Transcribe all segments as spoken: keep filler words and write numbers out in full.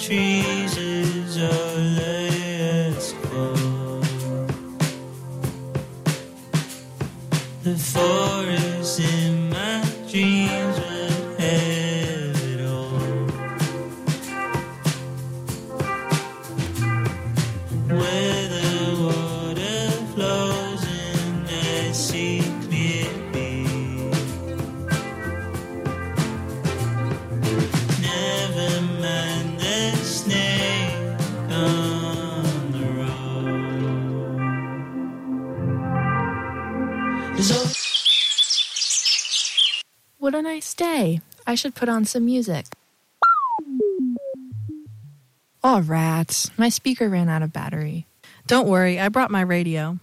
trees is all I ask for. The forest in my dreams would have it all. Where the water flows and I see clearly. Never mind the snake on the road. So what a nice day. I should put on some music. Oh, rats. My speaker ran out of battery. Don't worry, I brought my radio.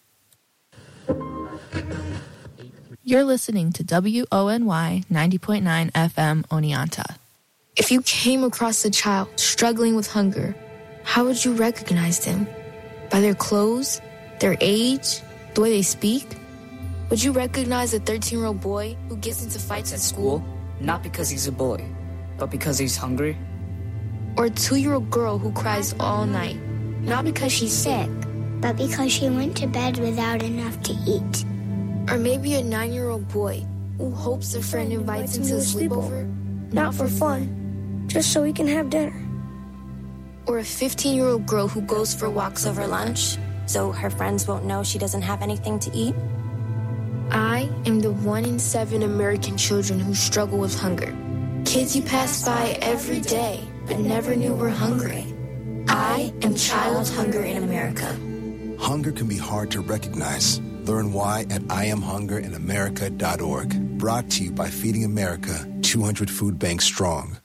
You're listening to W O N Y ninety point nine F M Oneonta. If you came across a child struggling with hunger, how would you recognize them? By their clothes, their age, the way they speak? Would you recognize a thirteen-year-old boy who gets into fights at school? Not because he's a boy, but because he's hungry? Or a two-year-old girl who cries all night, not because she's sick, but because she went to bed without enough to eat? Or maybe a nine-year-old boy who hopes a friend invites him to a sleepover, not for fun, just so he can have dinner. Or a fifteen-year-old girl who goes for walks over lunch, so her friends won't know she doesn't have anything to eat? I am the one in seven American children who struggle with hunger. Kids you pass by every day, but never knew were hungry. I am Child Hunger in America. Hunger can be hard to recognize. Learn why at I am hunger in america dot org. Brought to you by Feeding America, two hundred Food Banks Strong.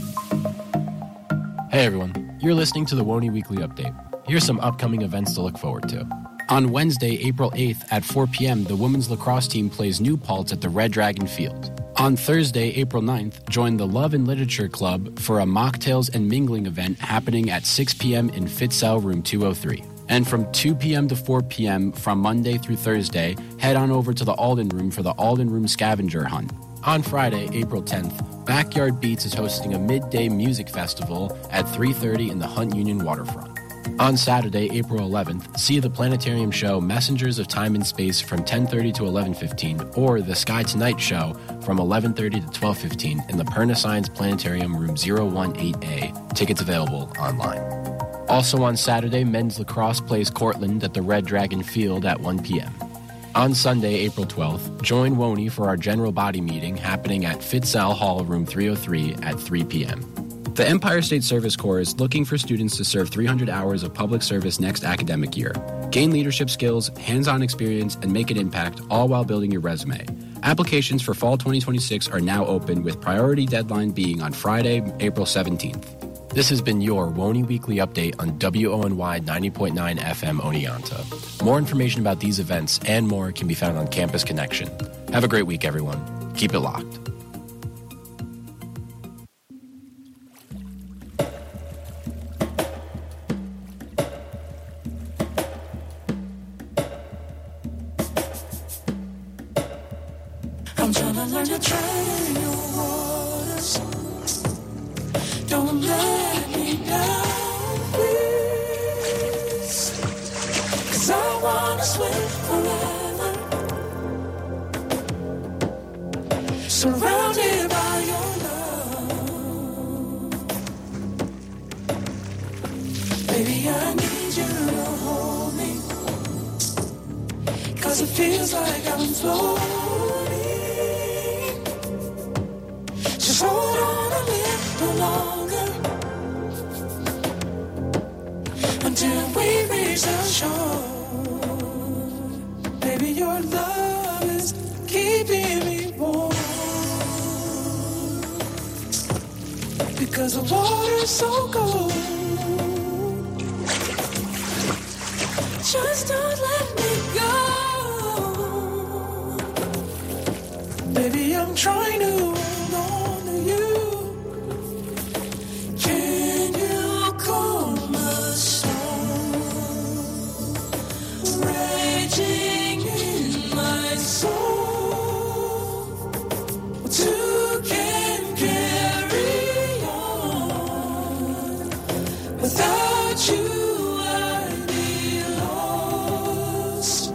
Hey everyone, you're listening to the W O N Y Weekly Update. Here's some upcoming events to look forward to. On Wednesday, April eighth at four p.m., the women's lacrosse team plays New Paltz at the Red Dragon Field. On Thursday, April ninth, join the Love and Literature Club for a mocktails and mingling event happening at six p.m. in Fitzell Room two oh three. And from two p.m. to four p.m. from Monday through Thursday, head on over to the Alden Room for the Alden Room Scavenger Hunt. On Friday, April tenth, Backyard Beats is hosting a midday music festival at three thirty in the Hunt Union Waterfront. On Saturday, April eleventh, see the planetarium show Messengers of Time and Space from ten thirty to eleven fifteen or the Sky Tonight show from eleven thirty to twelve fifteen in the Perna Science Planetarium Room zero one eight A. Tickets available online. Also on Saturday, men's lacrosse plays Cortland at the Red Dragon Field at one p.m. On Sunday, April twelfth, join W O N Y for our general body meeting happening at Fitzell Hall Room three oh three at three p.m. The Empire State Service Corps is looking for students to serve three hundred hours of public service next academic year. Gain leadership skills, hands-on experience, and make an impact, all while building your resume. Applications for fall twenty twenty-six are now open, with priority deadline being on Friday, April seventeenth. This has been your W O N Y Weekly Update on W O N Y ninety point nine F M Oneonta. More information about these events and more can be found on Campus Connection. Have a great week, everyone. Keep it locked. I'm trying to learn to tread in your waters. Don't let me down, please. 'Cause I wanna swim forever, surrounded by your love. Baby, I need you to hold me, 'cause it feels like I'm floating. Just hold on a little longer until we reach the shore. Baby, your love is keeping me warm, because the water's so cold. Just don't let me go. Baby, I'm trying to hold on to you. Can you calm the storm raging in my soul? Two can carry on Without you, I'd be lost.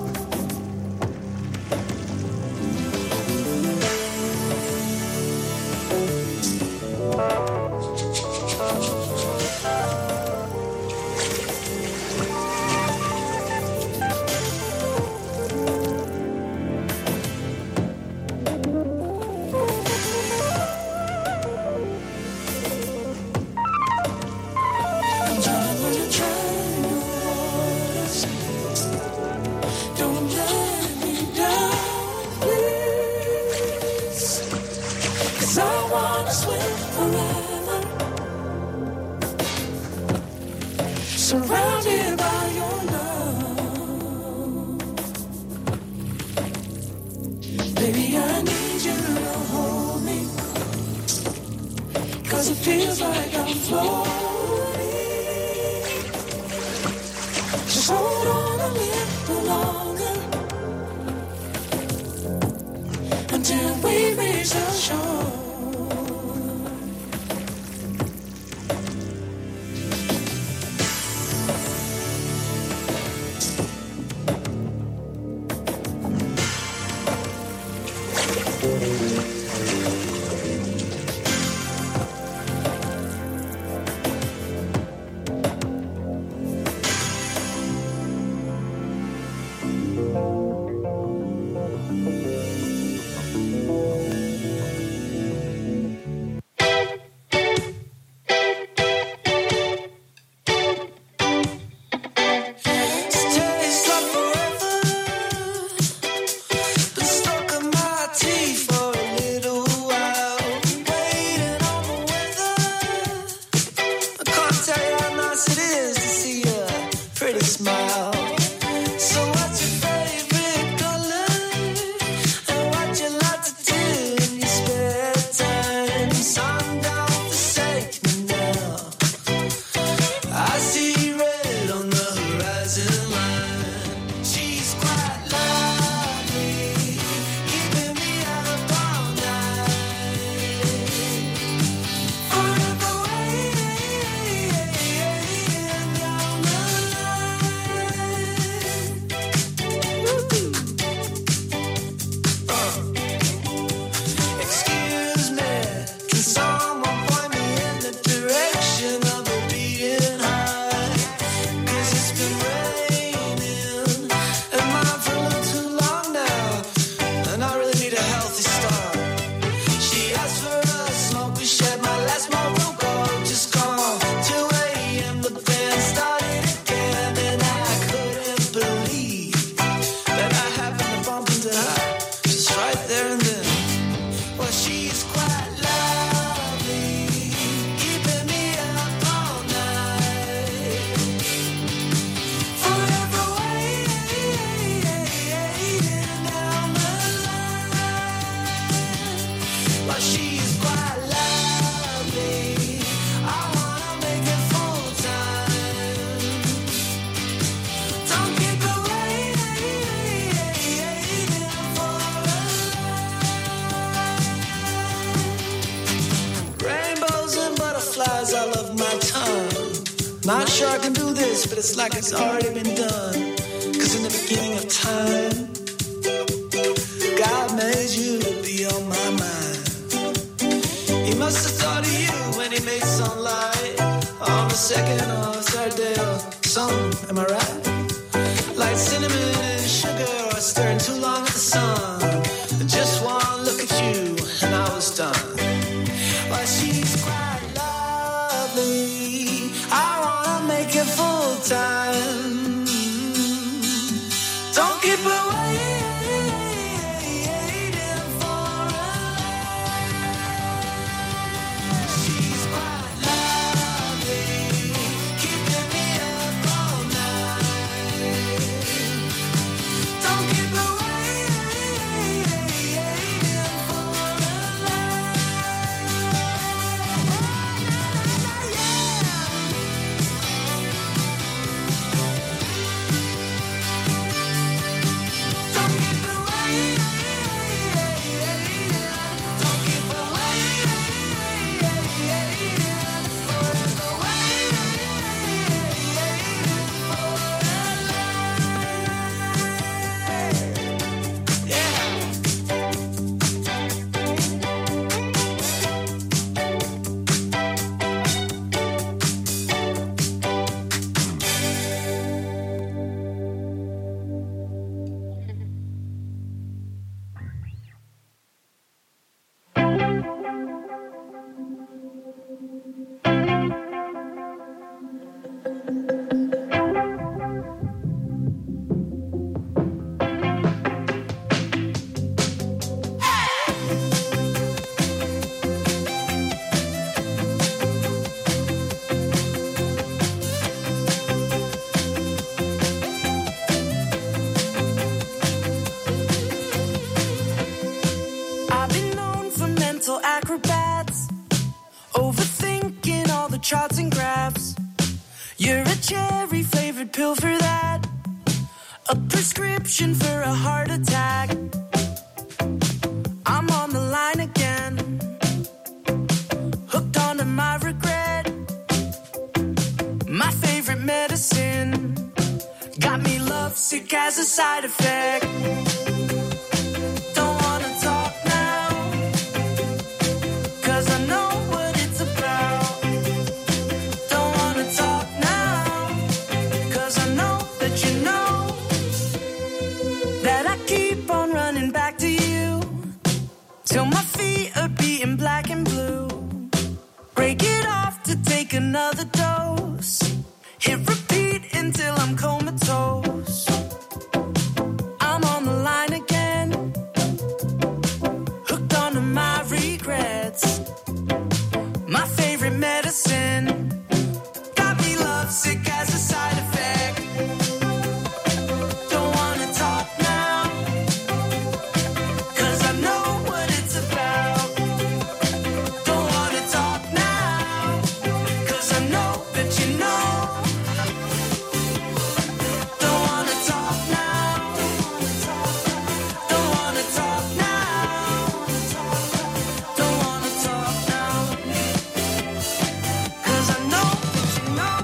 Surrounded by your love, baby, I need you to hold me, 'cause it feels like I'm floating. Just hold on a little longer until we reach the shore. Not sure I can do this, but it's like it's already been done. 'Cause in the beginning of time, God made you to be on my mind. He must have thought of you when he made sunlight on the second or third day or something, am I right? Like cinnamon and sugar or stirring too long in the sun. Just one look at you and I was done. Well, she's quite lovely. I wanna make it full time. Don't keep her waiting for a life. She's quite lovely, keeping me up all night. Don't keep her waiting for a life. You're a cherry-flavored pill for that, a prescription for a heart attack. I'm on the line again, hooked onto my regret. My favorite medicine got me lovesick as a side effect. Don't wanna talk now, 'cause I know what it's about. Don't wanna talk now, 'cause I know that you know that I keep on running back to you till my feet are beating black and blue. Break it off to take another dose. Hit repeat until I'm comatose. I'm on the line again, hooked onto my regrets. My favorite medicine got me lovesick as a side effect. Don't wanna talk now, 'cause I know what it's about. Don't wanna talk now, 'cause I know that you know. Don't wanna talk now, don't wanna talk now, don't wanna talk now, 'cause I know that you know.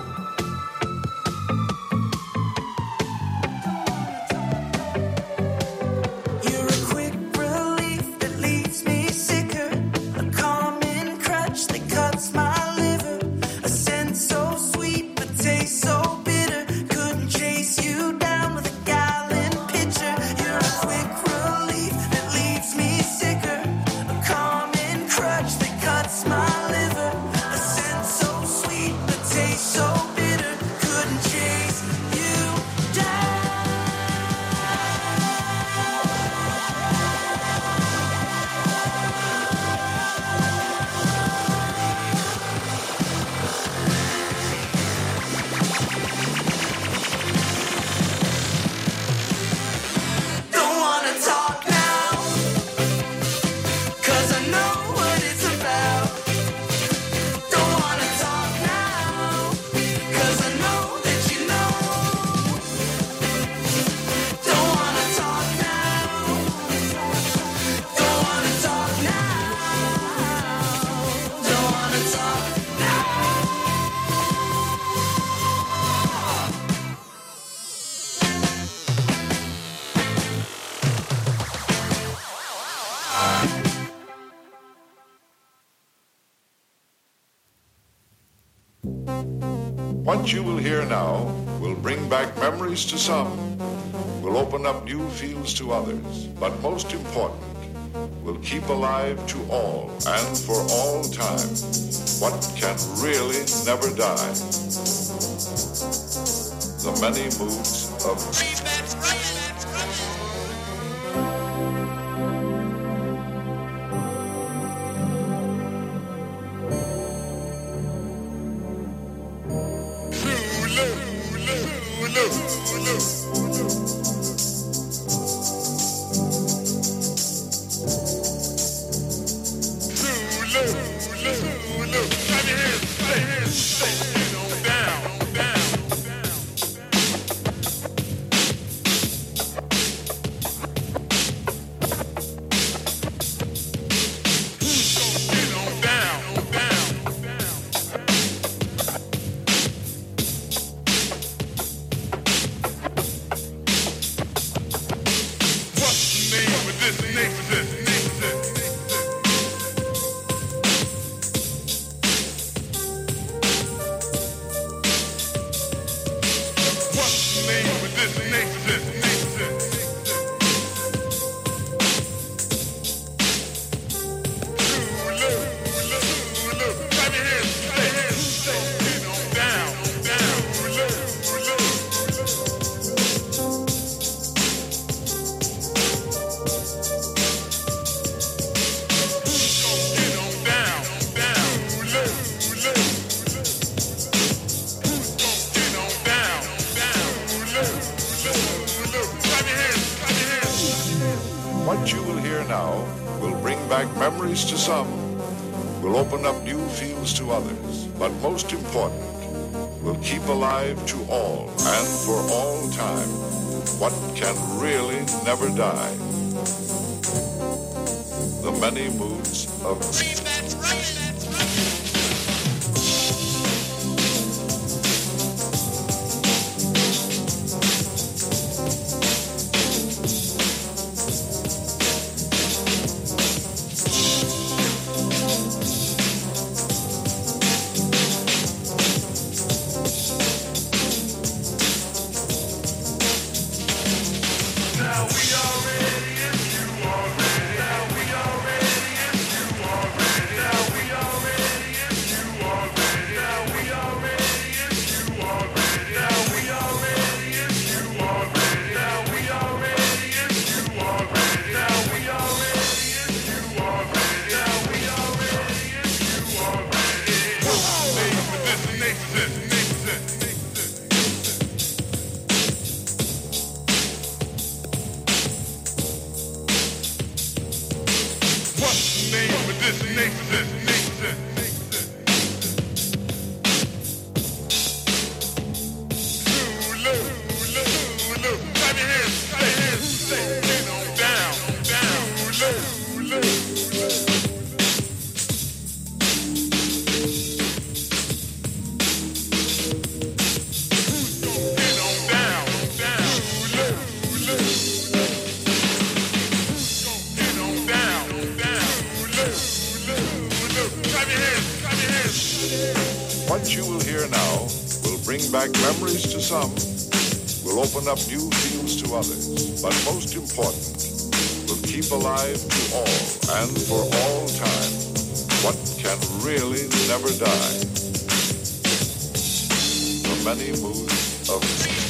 You're a quick relief that leaves me sicker, a calming crutch that cuts my liver, a scent so sweet but tastes so bitter. Couldn't chase you down with a gallon pitcher. You're a quick relief that leaves me sicker, a calming crutch that cuts my liver, a scent so sweet but tastes so bitter. Couldn't chase you down. Don't wanna talk now, 'cause I know what it's about. Don't wanna talk now, 'cause I know that you know. Don't wanna talk now, don't wanna talk now, don't wanna talk now. What you will hear now will bring back memories to some, will open up new fields to others, but most important, will keep alive to all and for all time what can really never die. The many moods of What you will hear now will bring back memories to some, will open up new fields to others, but most important, will keep alive to all and for all time what can really never die. The many moods of... What you will hear now will bring back memories to some, will open up new fields to others, but most important, will keep alive to all and for all time what can really never die. The many moods of...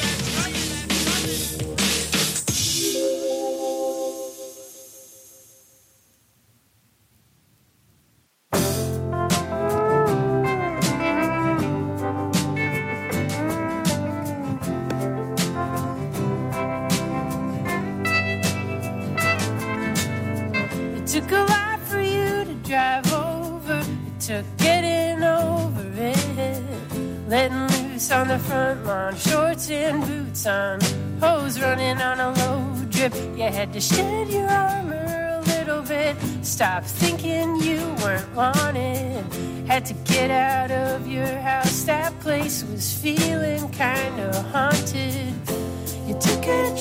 On the front lawn, shorts and boots on, hose running on a low drip. You had to shed your armor a little bit, stop thinking you weren't wanted. Had to get out of your house, that place was feeling kinda haunted. You took a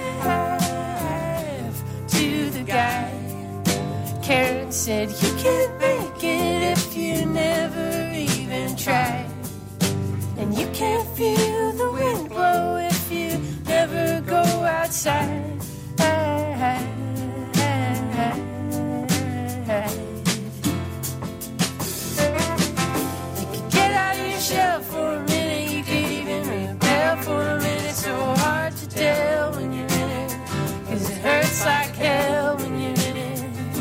drive to the guy. Karen said you can't make it if you never even try. And you can't feel the wind blow if you never go outside. You could get out of your shell for a minute, you could even rebel for a minute. So hard to tell when you're in it, 'cause it hurts like hell when you're in it.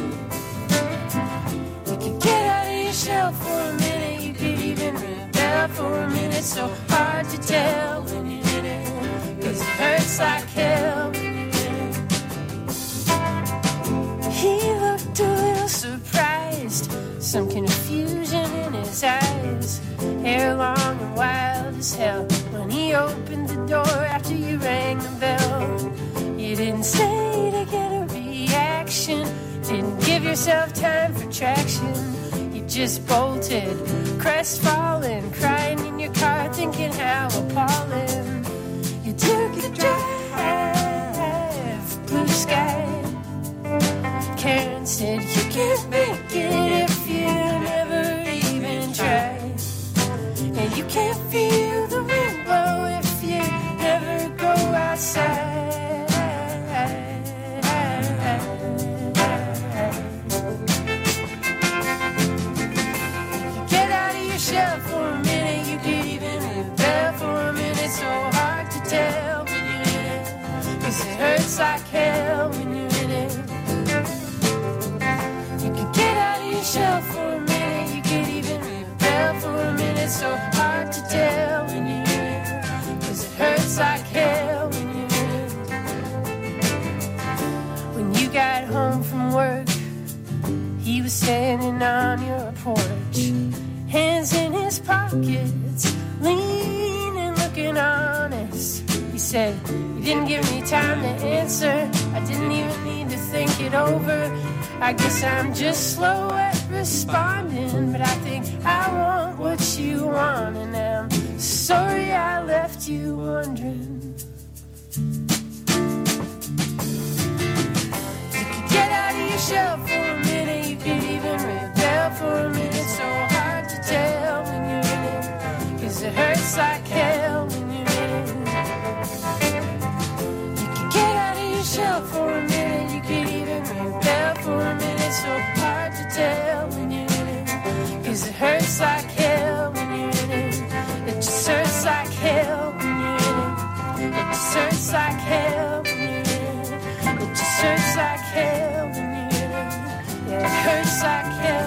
You could get out of your shell for a minute, you could even rebel for a minute. So hard to tell when you're in it, 'cause it hurts like hell when you're in it. He looked a little surprised, some confusion in his eyes, hair long and wild as hell. When he opened the door after you rang the bell, you didn't stay to get a reaction, didn't give yourself time for traction. Just bolted, crestfallen, crying in your car, thinking how appalling. You took a drive, blue sky. Karen said you can't make it if you never even try. And you can't feel the wind blow if you never go outside. For a minute, you could even rebel for a minute. So hard to tell when you're in it, 'cause it hurts like hell when you're in it. You could get out of your shell for a minute, you could even rebel for a minute. So hard to tell when you're in it, 'cause it hurts like hell when you're in it. When you got home from work, he was standing on your porch, hands in his pockets, leaning said you didn't give me time to answer. I didn't even need to think it over. I guess I'm just slow at responding, but I think I want what you want, and I'm sorry I left you wondering. You could get out of your shell for a minute, you could even rebel for a minute. So hard to tell when you're in it, 'cause it hurts like hell when you're in it. You could get out of your shell for a minute, you could even rebel for a minute. So hard to tell when you're in it, 'cause it hurts like hell when you're in it. It just hurts like hell when you're in it. It just hurts like hell when you're in it. It just hurts like hell when you're in it. Yeah, it hurts like hell.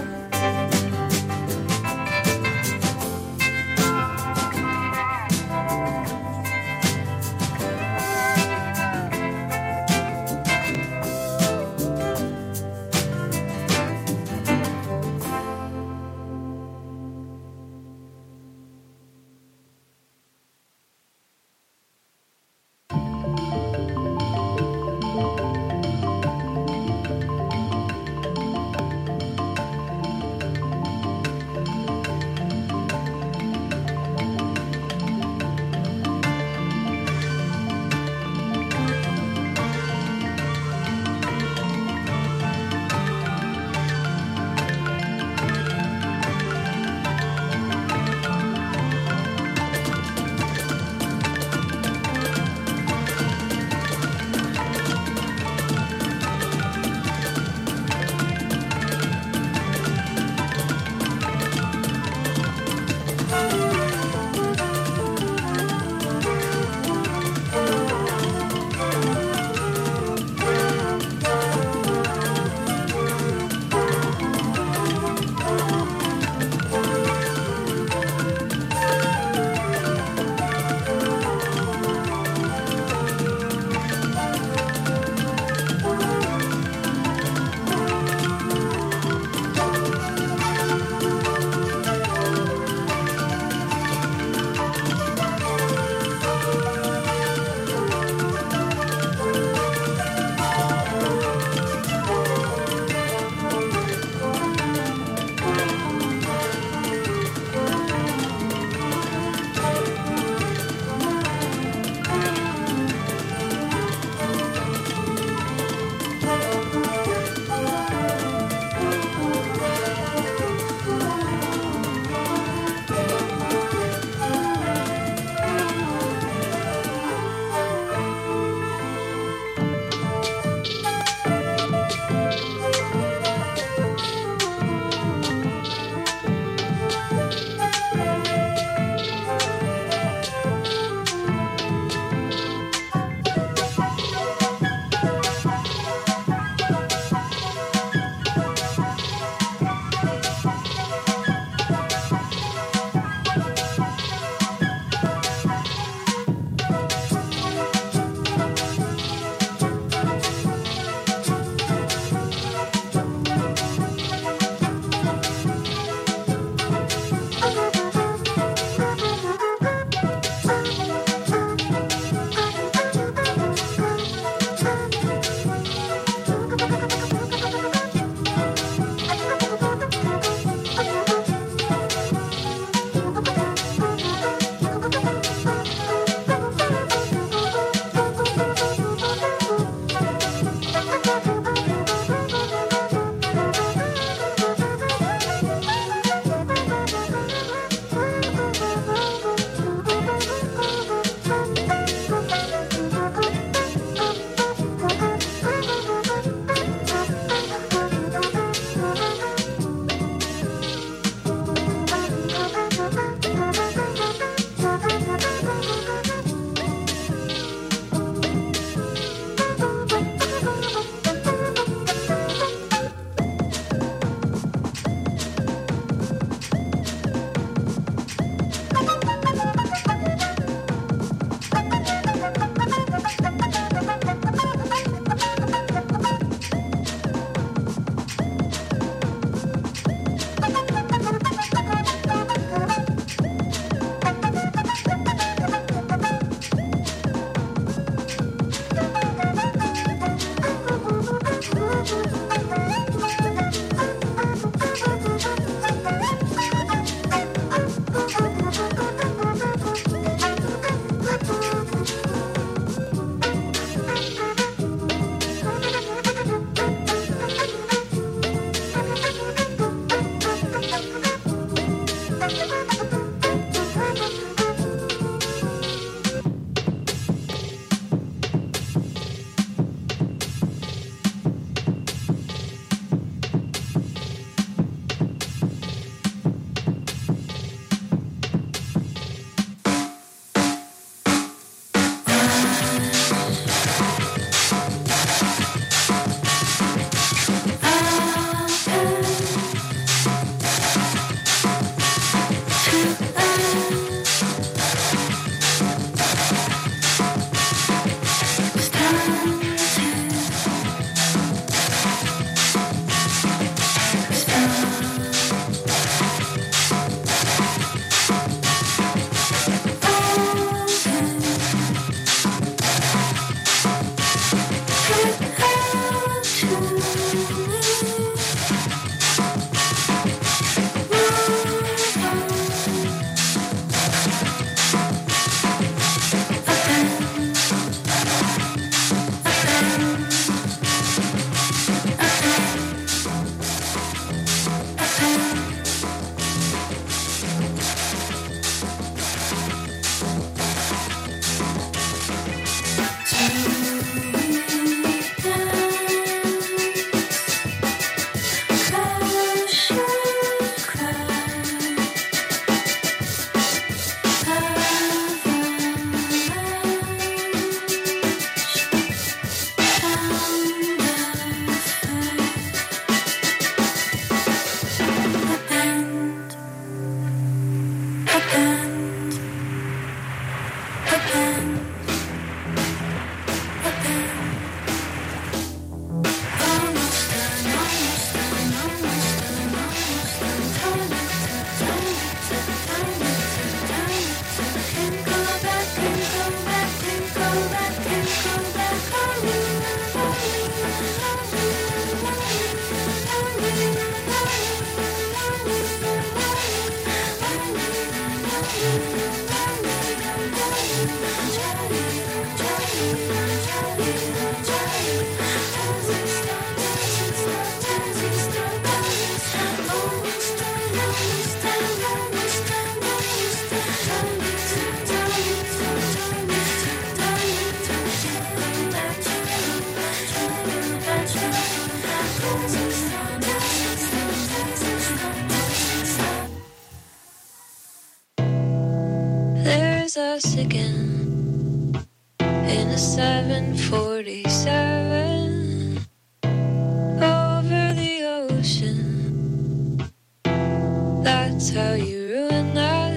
There's us again in a seven forty-seven over the ocean. That's how you ruin that.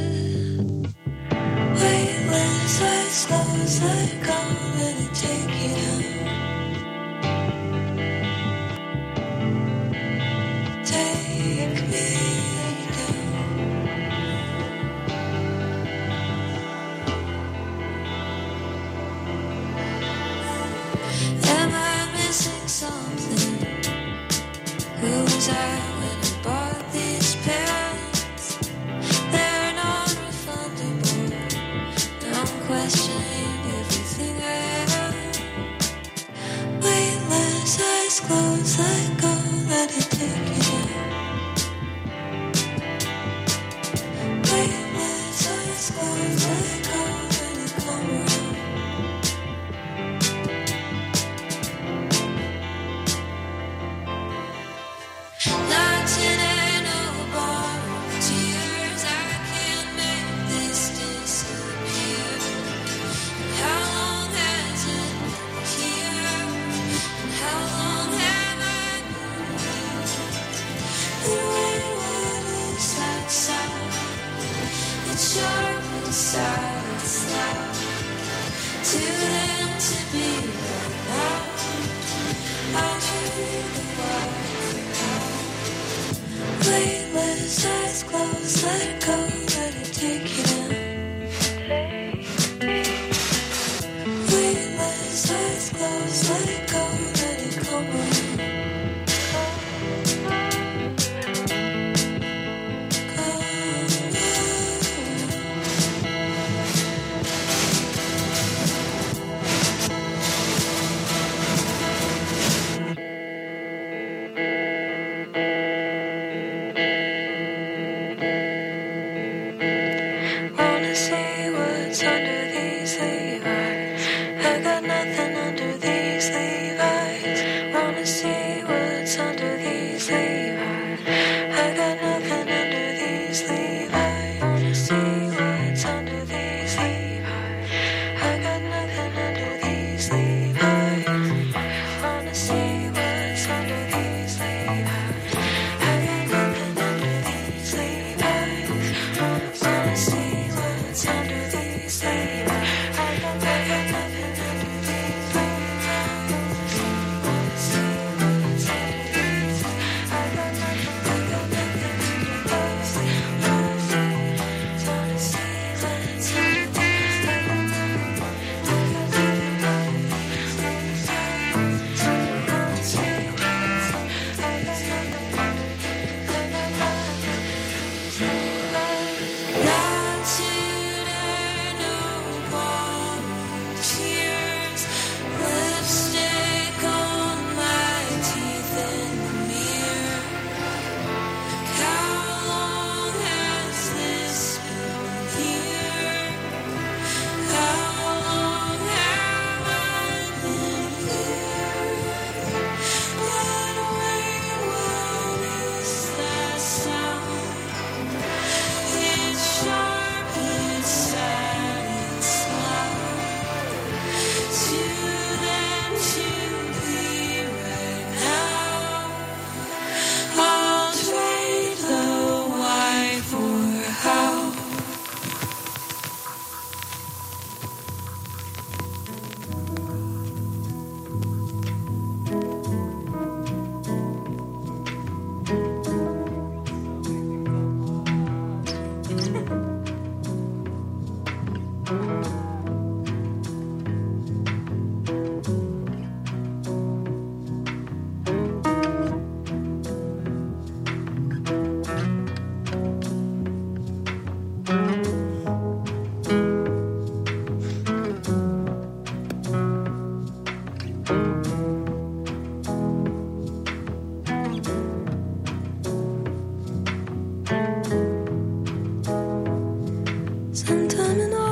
Weightless, eyes closed, let go, let it take you down. Take me. Who was I when I bought these pants? They're non-refundable. Now I'm questioning everything I am. Weightless, eyes closed, let go, let it take you down. Weightless, eyes closed, let go, let it come around. Weightless, eyes closed, let it go, let it take you down. Weightless, eyes closed, let it go, let it come around. Won't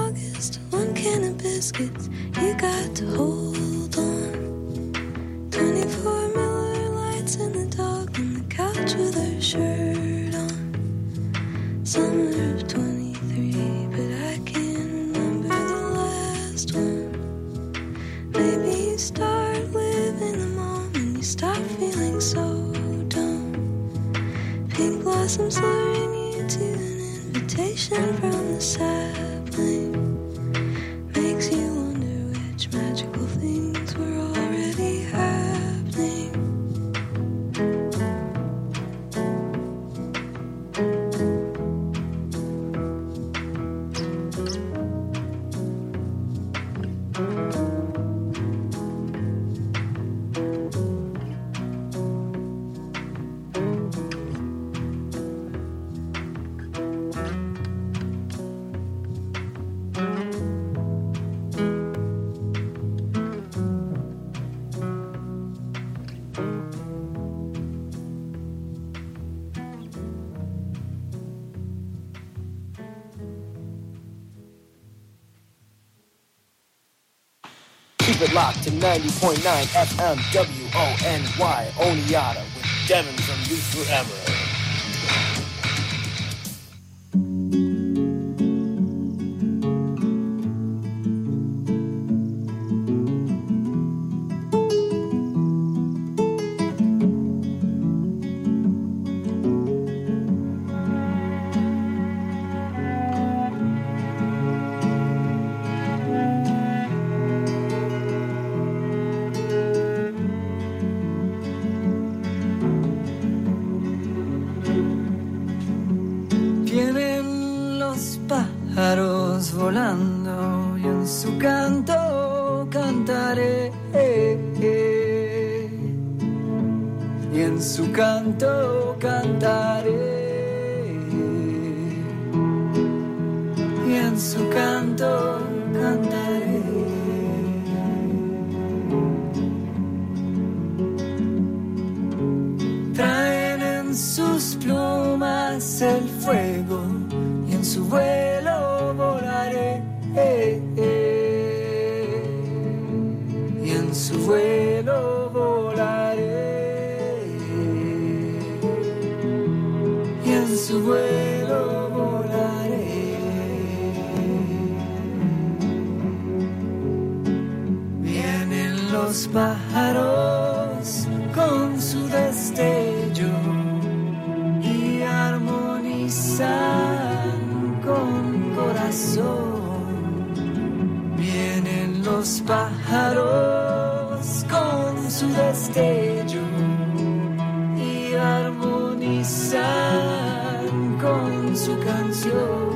August, one can of biscuits, you got to hold on. Twenty-four Miller Lights and the dog on the couch with her shirt on. Summer of twenty-three, but I can't remember the last one. Maybe you start living the moment, you stop feeling so dumb. Pink blossoms luring you to an invitation from the sapling. Makes you wonder which magical things were already happening. Keep it locked to ninety point nine F M W O N Y Oneonta with Devin from Youth for Emerald. Vienen los pájaros volando y en su canto cantaré. Y en su canto cantaré. Y en su canto cantaré. Traen en sus plumas el fuego y en su vuelo volaré. Y en su vuelo volaré. Y en su vuelo volaré. Vienen los pájaros con su destello y armonizan con corazón. Vienen los pájaros con su destello y armonizan con su canción.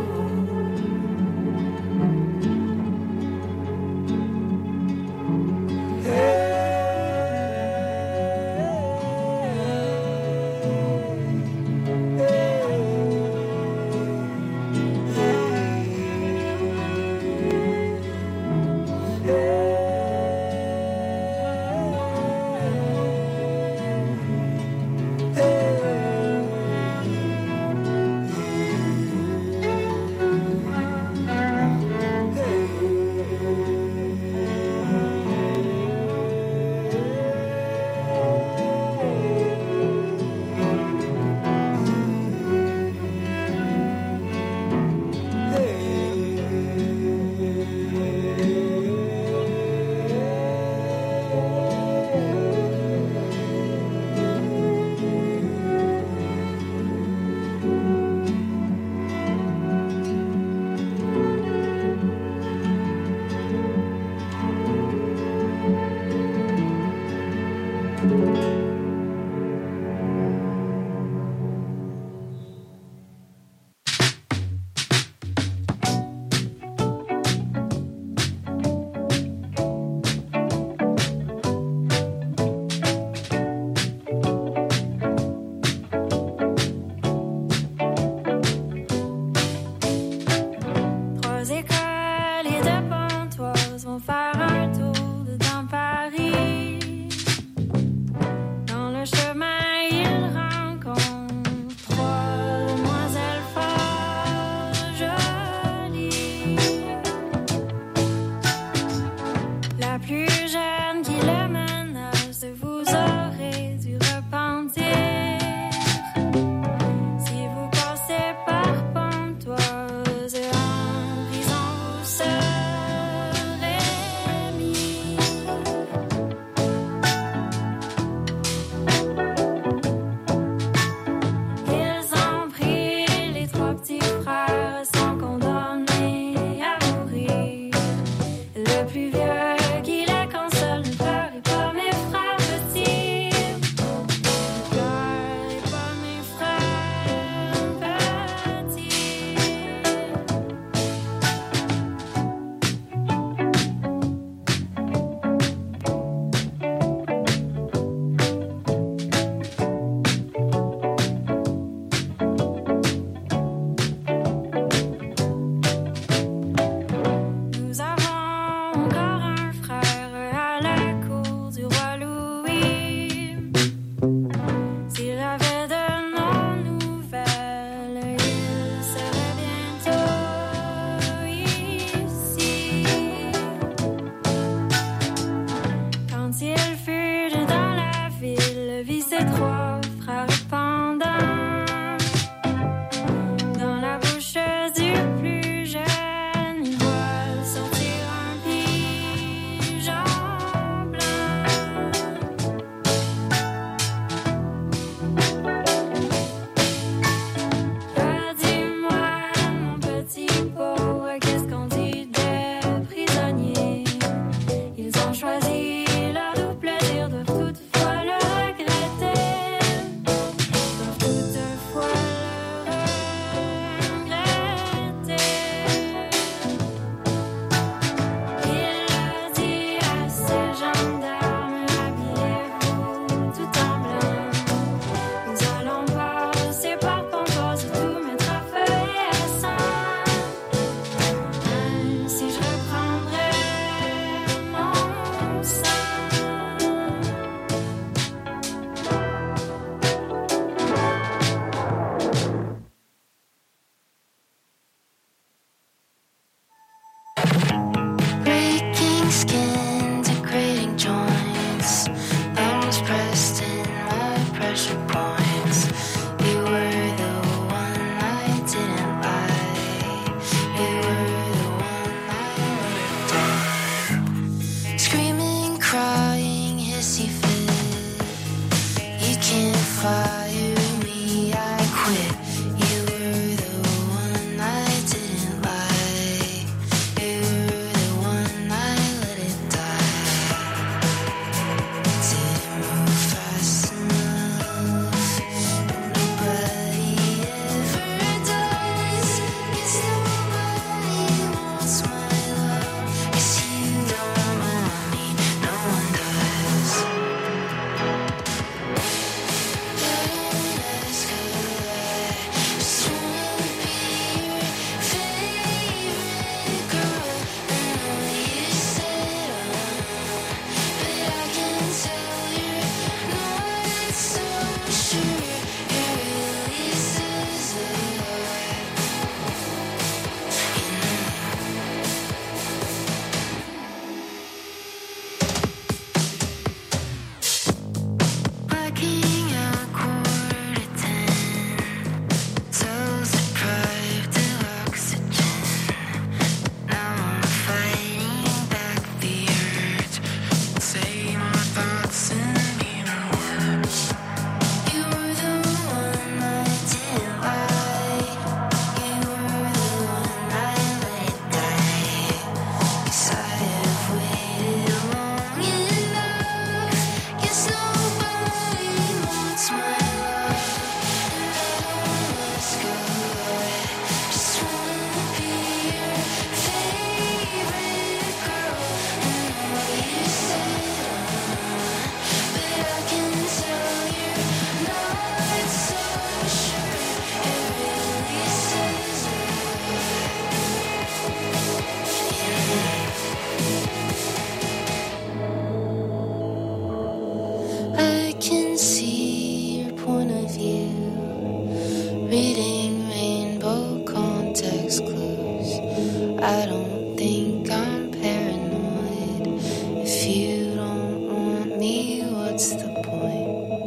think I'm paranoid. If you don't want me, what's the point?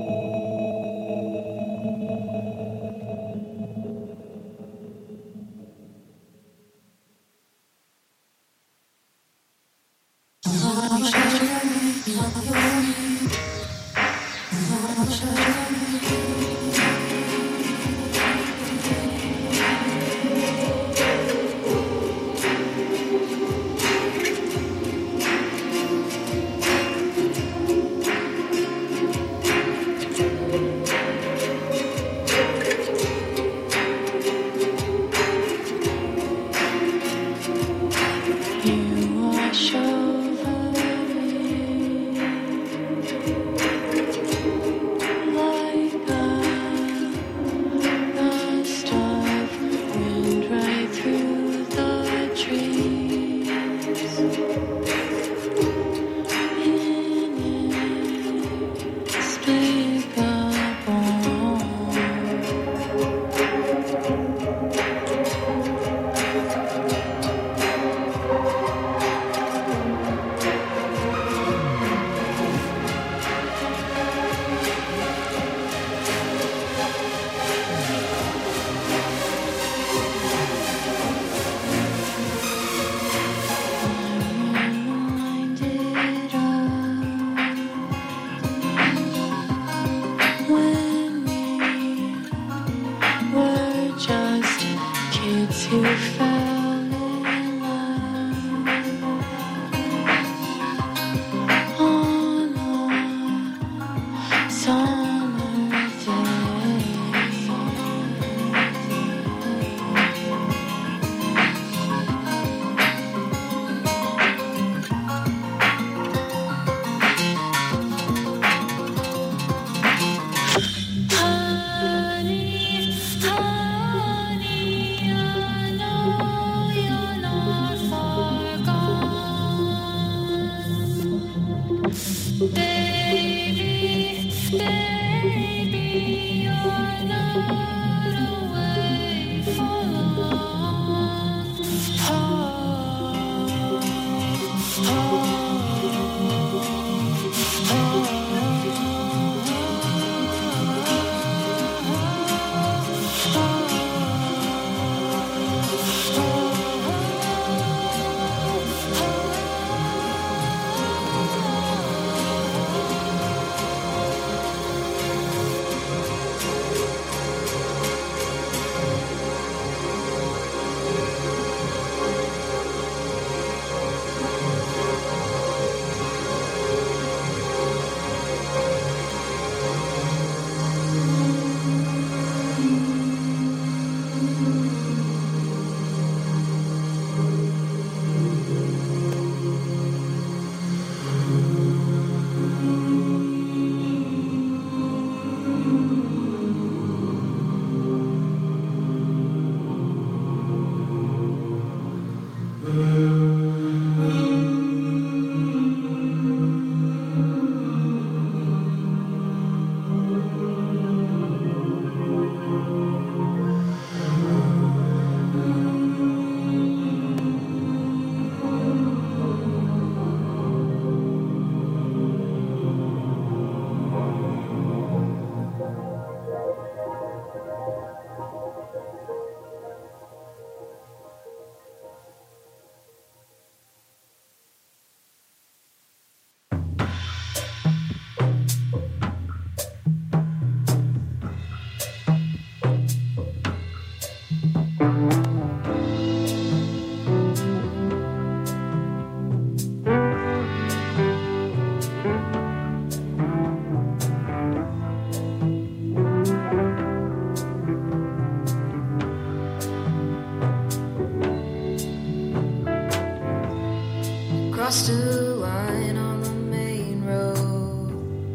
Crossed a line on the main road.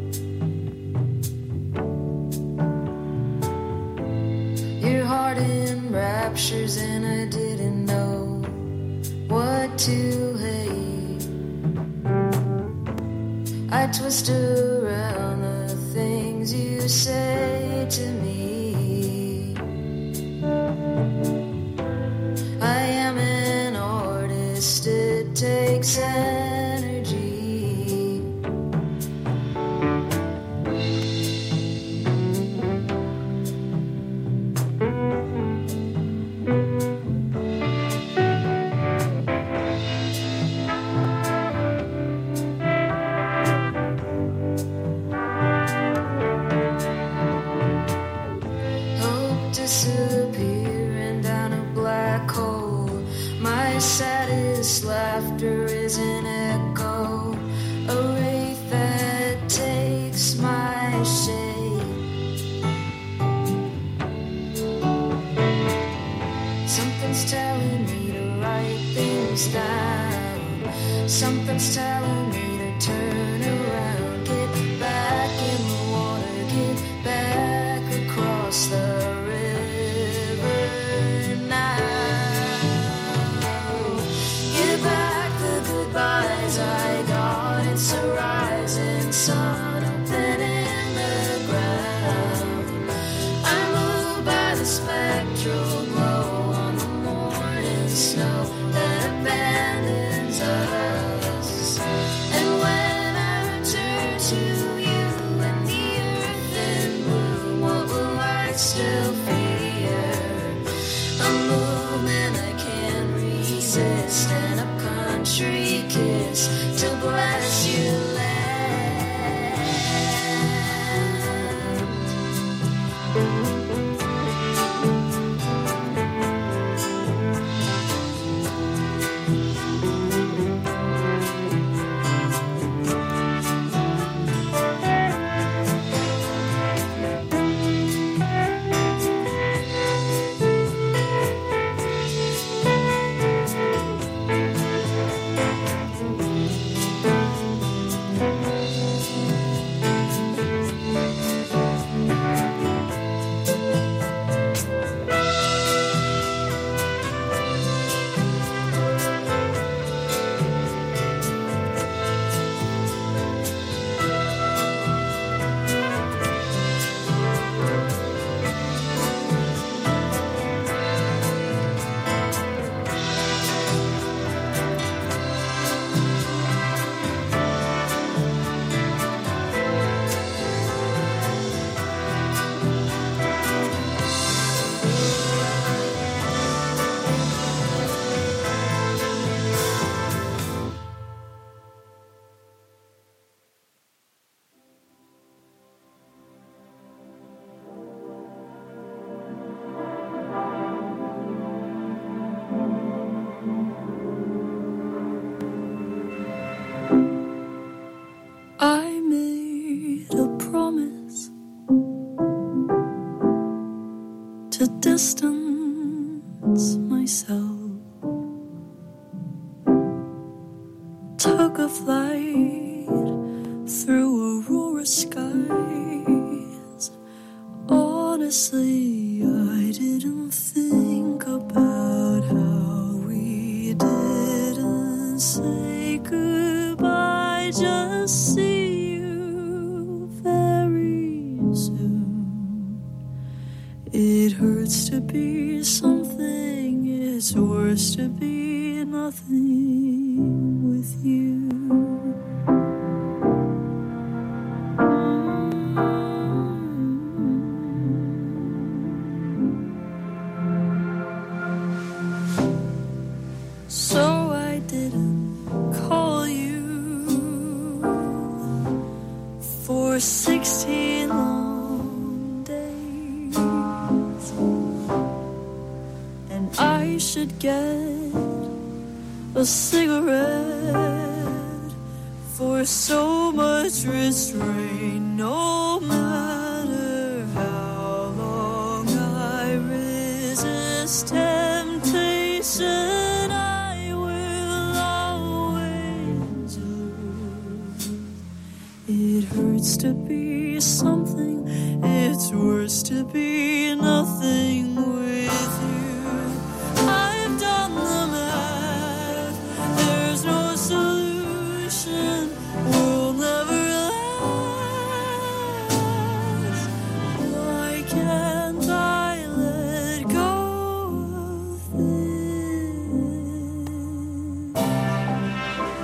Your heart in raptures and I didn't know what to hate. I twist around the things you say to me. I am an artist. takes energy. Hope disappearing down a black hole. My saddest laughter is an echo, a wraith that takes my shape. Something's telling me to write things down. Something's telling me to turn around. Get back in the water, get back across the river now. Give back the goodbyes I got. It's a rising sun open in the ground. I'm moved by the spectral glow on the morning snow that abandons us. And when I return to you and the earth in bloom, what will I still fear? A movement I can't resist and a country kiss to bless you land. I made a promise to distance myself. Took a flight through aurora skies. Honestly, I didn't think about how we didn't say goodbye. Just see you very soon. It hurts to be something, it's worse to be nothing with you. So I didn't call you for sixteen long days, and I should get a cigarette for so much restraint. No matter how long I resist temptation, I will always lose. It hurts to be something, it's worse to be nothing with you. I've done the math, there's no solution, we'll never last. Why can't I let go of this?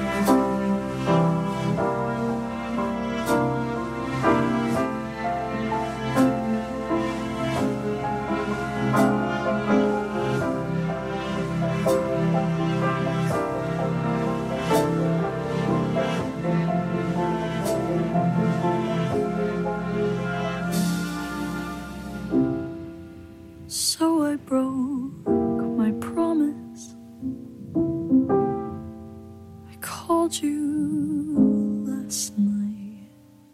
called you last night.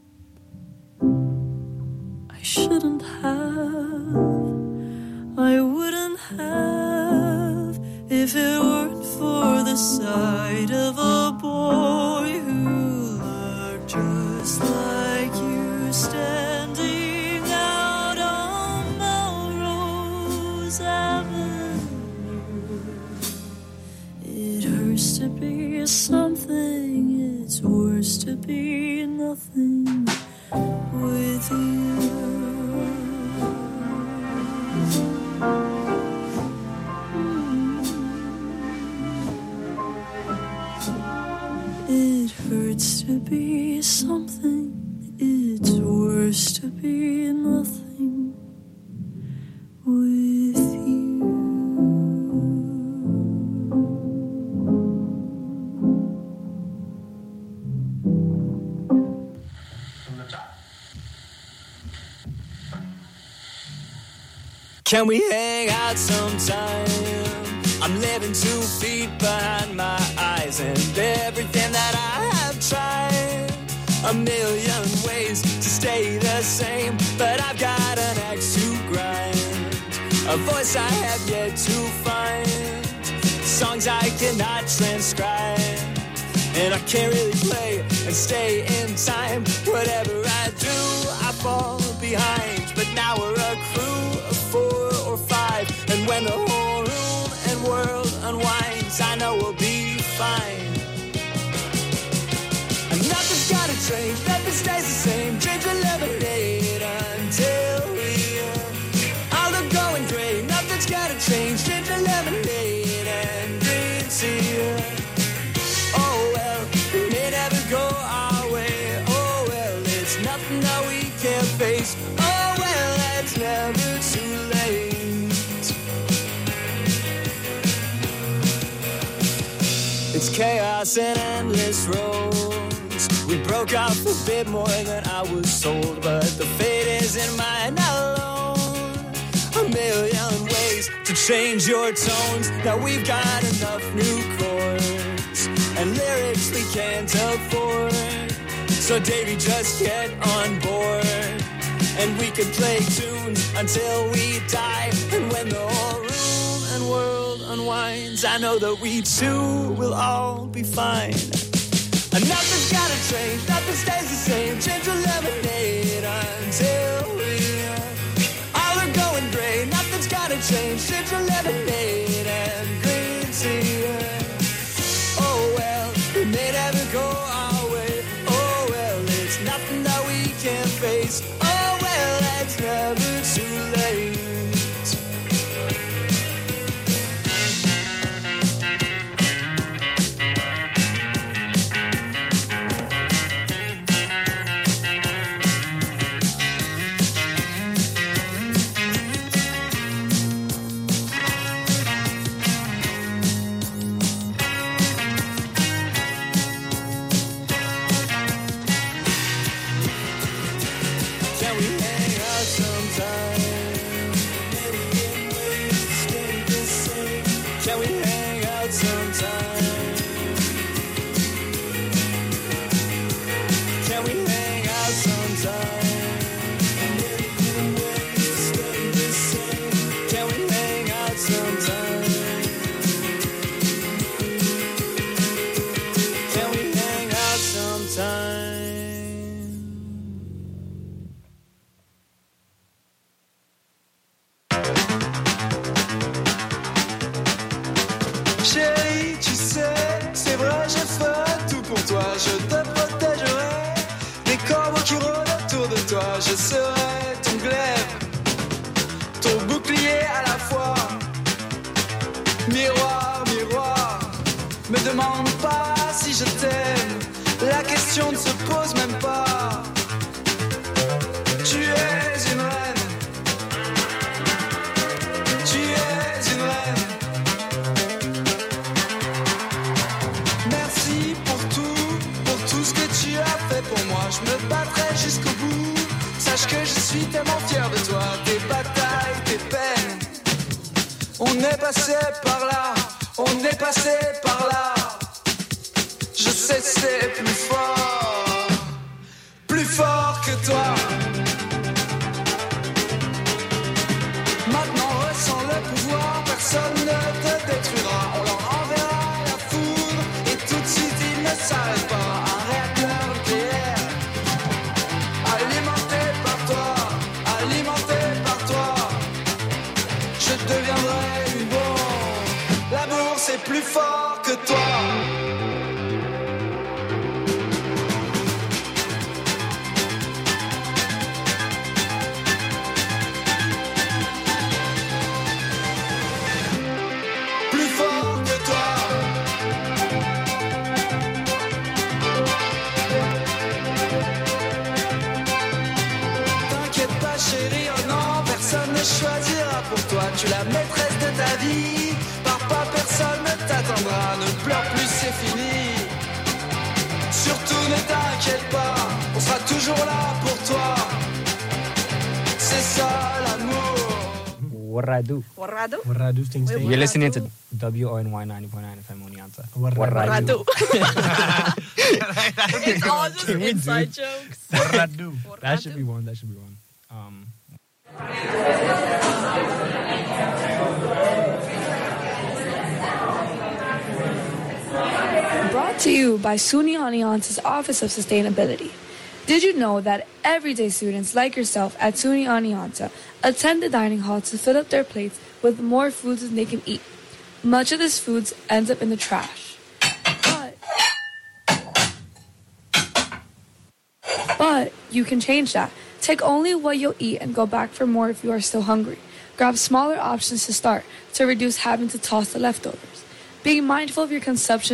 I shouldn't have, I wouldn't have, if it weren't for the sight of a boy who looked just like you standing out on Melrose Avenue. It hurts to be something, it's worse to be nothing with you. It hurts to be something, it's worse to be nothing with you. Can we hang out sometime? I'm living two feet behind my eyes, and everything that I have tried, a million ways to stay the same, but I've got an axe to grind, a voice I have yet to find, songs I cannot transcribe, and I can't really play and stay in time. Whatever I do, I fall behind, but now we're a crew of four or five, and when the whole room and world unwinds, I know we'll be fine. And nothing's gotta change, nothing stays the same. Drink a lemonade until we all are going great. Nothing's gotta change, drink a lemonade and green tea. Oh well, it may never go our way. Oh well, it's nothing that we can't face. Oh well, it's never too late. It's chaos and endless roads. We broke off a bit more than I was told, but the fate isn't mine alone. A million ways to change your tones. Now we've got enough new chords and lyrics we can't afford. So Davey, just get on board, and we can play tunes until we die. And when the whole room and world unwinds, I know that we too will all be fine. And nothing's gotta change, nothing stays the same. Change your lemonade until we all are going great. Nothing's gotta change, change your lemonade and green tea. Oh well, it may never go our way. Oh well, it's nothing that we can't face. Oh well, it's never too late. Je serai ton glaive, ton bouclier à la fois. Miroir, miroir, me demande pas si je t'aime. La question ne se pose même pas. Tu es une reine, tu es une reine. Merci pour tout, pour tout ce que tu as fait pour moi. Je me battrai jusqu'au bout. Sache que je suis tellement fier de toi, tes batailles, tes peines. On est passé par là, on est passé par là. Je sais était plus fort, plus fort que toi. Maintenant ressens le pouvoir, personne ne te détruira. On leur enverra la foudre et tout de suite ils ne s'arrêtent pas. Un réacteur nucléaire, alimenté par toi, alimenté par toi. Je deviendrai une bombe, l'amour c'est plus fort que toi. Chérie, oh non, personne ne choisira pour toi. Tu es la maîtresse de ta vie. Papa, personne ne t'attendra. Ne pleure plus, c'est fini. Surtout ne t'inquiète pas, on sera toujours là pour toi. C'est ça l'amour. Warradu. Warradu? Warradu things. Wait, You're listening to Warradu. W O N Y ninety point nine F M Oneonta. Warradu. It's all just Can we inside do- jokes. Warradu. That should be one. That should be one. Um, Brought to you by SUNY Oneonta's Office of Sustainability. Did you know that everyday students like yourself at SUNY Oneonta attend the dining hall to fill up their plates with more foods than they can eat? Much of this food ends up in the trash. But, but you can change that. Take only what you'll eat and go back for more if you are still hungry. Grab smaller options to start to reduce having to toss the leftovers. Being mindful of your consumption